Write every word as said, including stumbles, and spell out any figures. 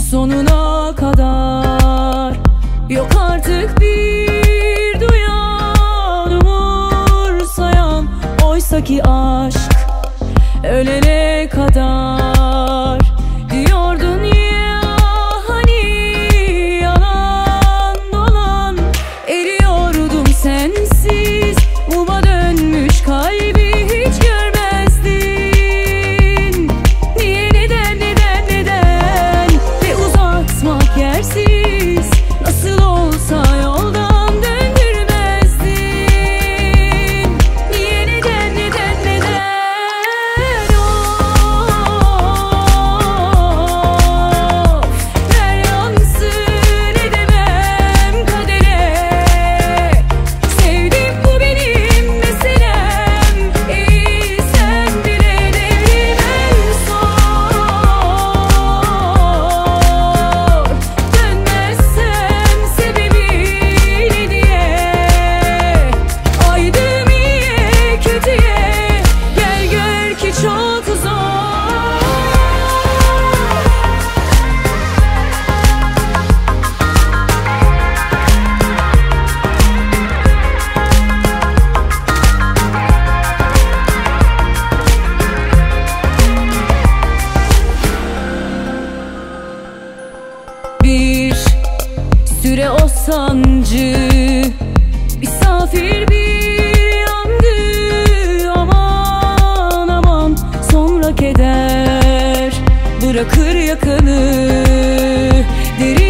sonuna kadar. Yok artık bir duyan, umursayan, oysaki aşk ölene kadar. Diyordun ya hani yalan dolan, eriyordum sensiz, muma dönmüş kalbi hiç görmezdin. Niye, neden, neden, neden, ve uzatmak yersiz, nasıl olsa yoldan döndürmezdin. Niye, neden, neden, neden, of, ver yansın edemem kadere. Sevdim, bu benim meselem, iyi sen bile devrim en zor. Dönmezsem sebebi ne diye, aydım iyiye kötüye, gel gör ki çok zor. Bir süre o sancı misafir bir yandı, aman aman, sonra keder bırakır yakanı derin.